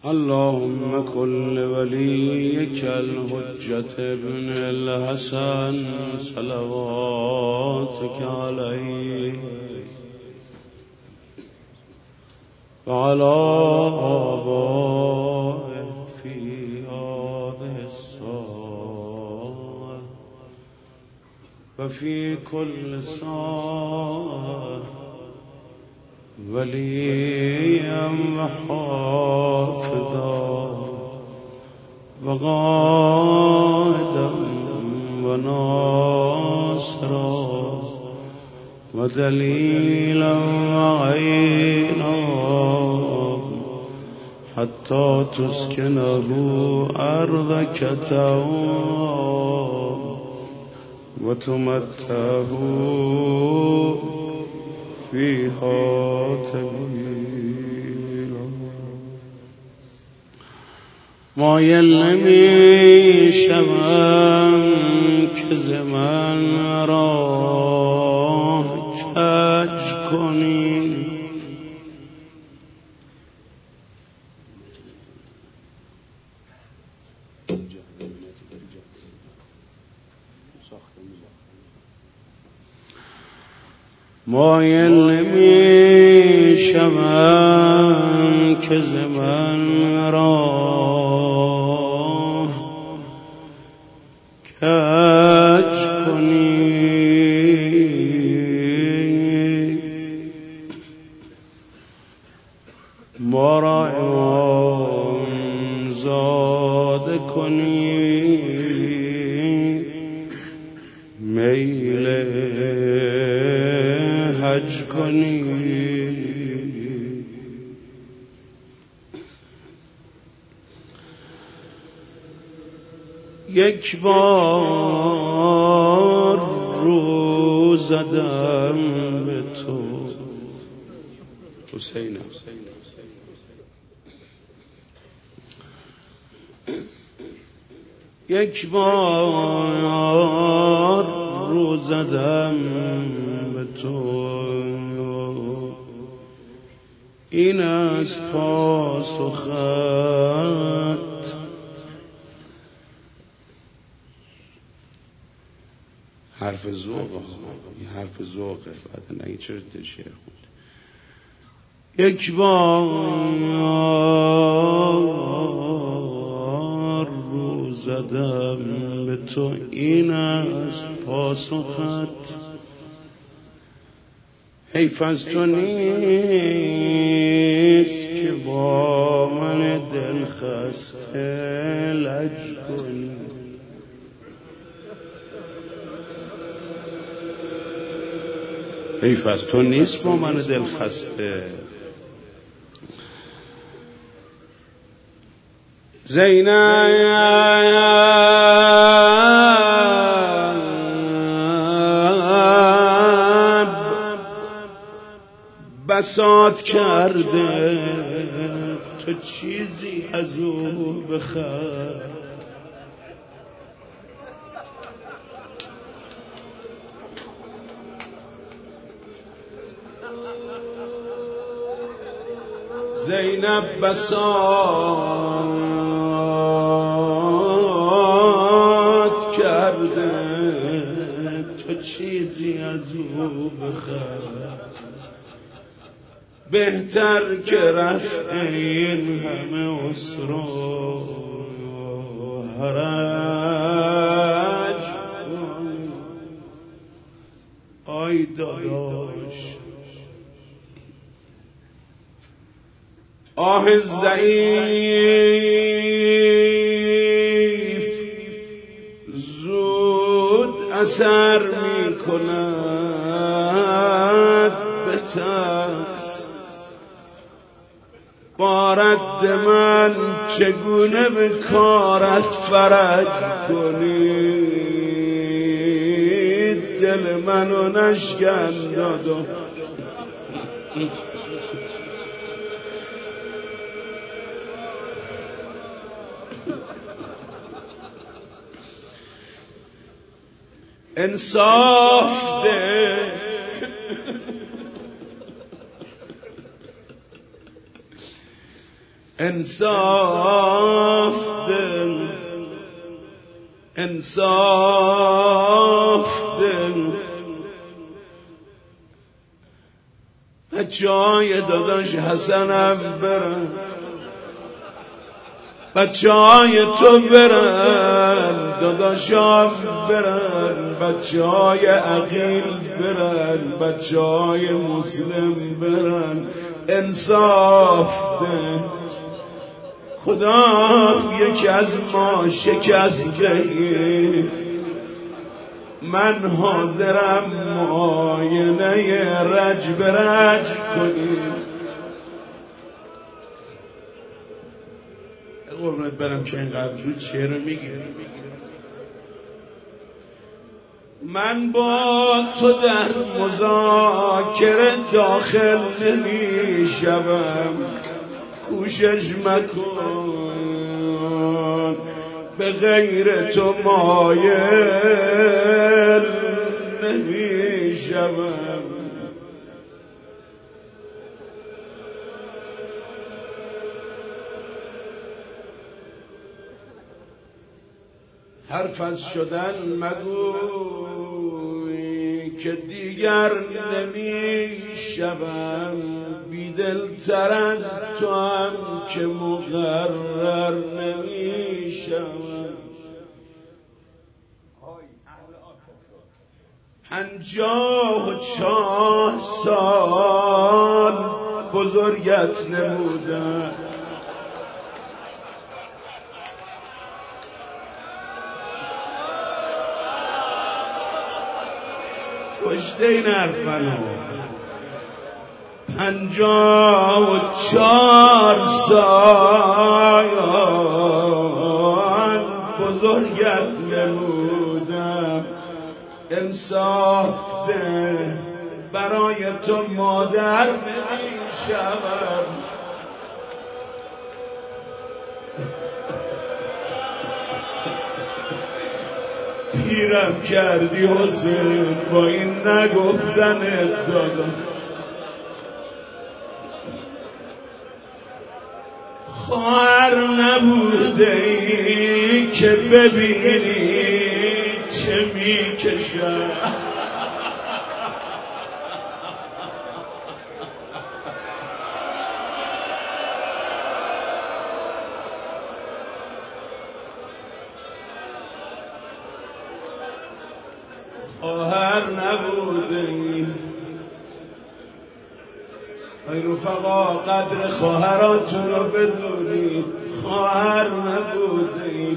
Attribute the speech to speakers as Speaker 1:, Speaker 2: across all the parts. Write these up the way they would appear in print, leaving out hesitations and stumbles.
Speaker 1: اللهم كن لوليك الحجة ابن الحسن صلواتك عليه وعلى آبائه في هذه الساعة وفي كل ساعة وليا وحافظا وقائدا وناصرا ودليلا وعينا حتى تسكنه أرضك طوعا وتمتعه فيها تبيلا مایل می شوم که ز من راه کج کنی مایل می شوم که ز من راه کج کنی ما را امام زاده کنی میل حج کنی یک بار رو زدم به تو حسینم یک بار رو زدم به تو این است پاسخت حرف ذوقه این حرف ذوقه بعد نگی چرا شعر خوند یک بار رو زدم به تو این است پاسخت حیف از تو نیست که با من دل خسته لج کنی حیف از تو نیست با من دل خسته زینب بساط کرده تو چیزی از او بخواه زینب بساط کرده تو چیزی از او بخواه بهتر که رفع این همه عسر و حرج آی داداش آه ضعیف زود اثر می کند به ترس با رد من چگونه به کارت فرج کنی دل منو نشکن دادو انصاف ده انصاف ده، انصاف ده، بچه‌های داداش حسنم برن، بچه‌های تو برن، داداشام برن، بچه‌های عقیل برن، بچه‌های مسلم برن، انصاف ده. کدام یکی از ما شکسته، من حاضرم معاینه رج به رج کنیم. قربونت برم که اینقدر رو چه رو میگی؟ من با تو در مذاکره داخل نمیشم، کوشش مکن، به غیر تو مایل نمیشم. حرف از شدن مگوی که دیگر نمیشم، بیدلتر از تو هم که مقرر نمیشم. 54 سال بزرگت نمودم، کشته این حرفنو. 54 سال بزرگت نمودم، انصاف ده، برای تو مادر نمیشم. پیرم کردی حسین با این نگفتن داداش، خواهر نبوده ای که ببینی چه میکشم. خواهر نبوده ای. ای رفقا قدر خواهراتون رو بدونید، خواهر نبوده ای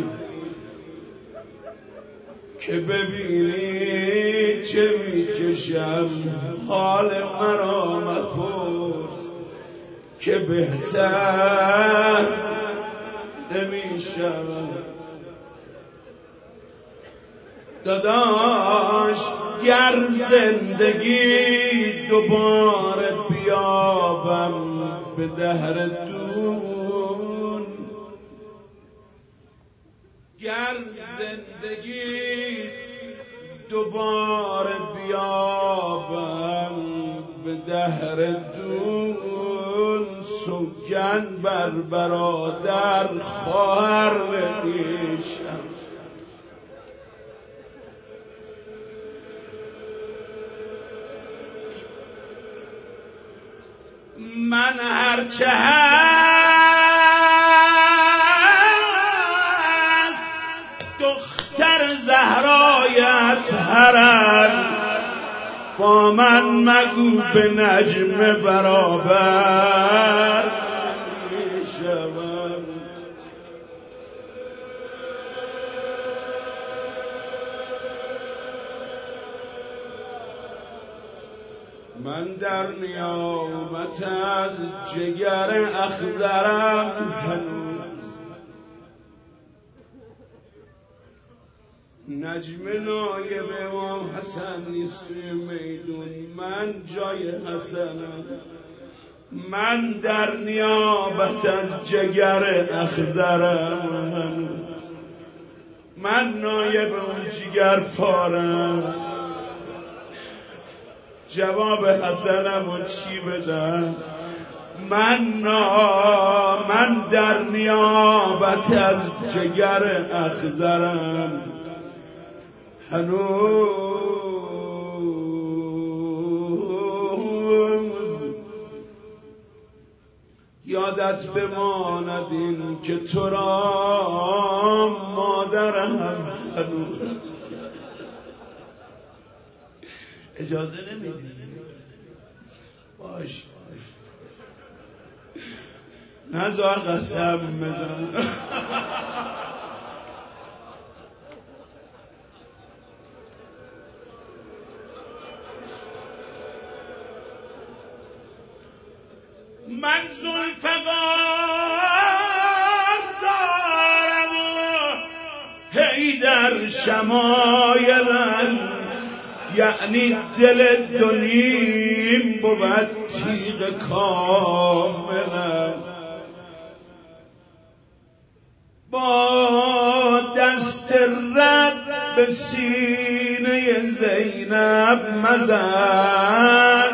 Speaker 1: که ببینی چه میکشم. حال مرا مپرس که بهتر نمیشم. داداش گر زندگی دوباره بیابم به دهرتون، گر زندگی دوباره بیابم به دهرتون، سوگند بر برادر خواهر نمیشم. من هرچه هست دختر زهرای اطهرم، با من مگو به نجم برابر نمیشم. من در نیامت از جگر اخضرم هنوز، نجم نایب امام حسن نیست توی میدون، من جای حسنم. من در نیابت از جگر اخضرم هنوز، من نایب اون جگر پارم. جواب حسنم و چی بدم؟ من در نیابت از جگر اخضرم هنوز یادت بماند این که تو را مادرم هنوز. اجازه نمیدی؟ باش نزار قسم بدم. من ذوالفقار دارم و حیدر شمایلم، یعنی دل دونیم بود تیغ کاملم. با دست رد به سینه زینب مزن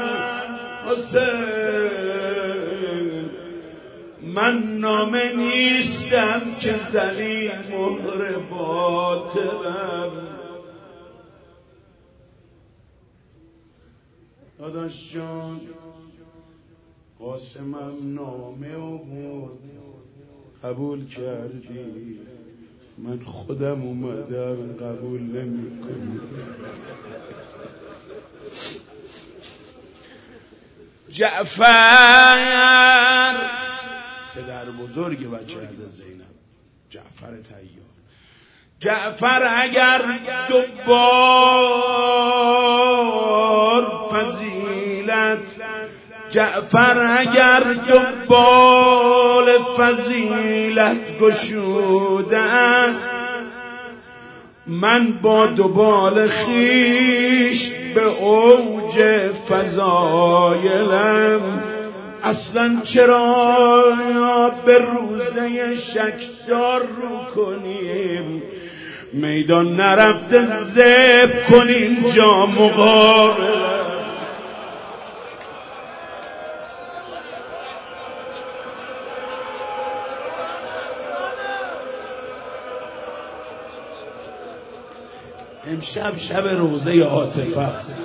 Speaker 1: حسین، من نامه نیستم که زنی مهر باطلم. داداش جان قاسمم نامه آورد قبول کردی، من خودم اومدم قبول نمی کنی. جعفر پدر بزرگ بچه حضرت زینب، جعفر طیار. جعفر اگر دوبار فضیلت، جعفر اگر دوبال فضیلت گشوده است، من با دوبال خیش به اوج فضایلم. اصلا چرا به روزه شکدار رو کنیم، میدان نرفته ذبح کنیم جا مقابلم. امشب شب روزه عاطفه است،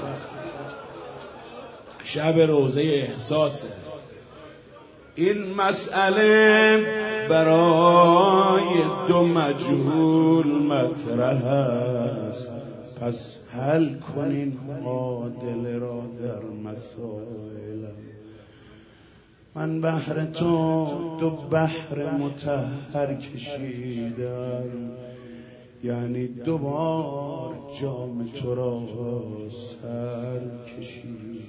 Speaker 1: شب روزه احساسه. این مسئله برای دو مجهول مطرح است، پس حل کنین معادله را در مسائلم. من بحر تو بحر مطهر کشیدم، یعنی دوبار جام تو را سر کشیدم.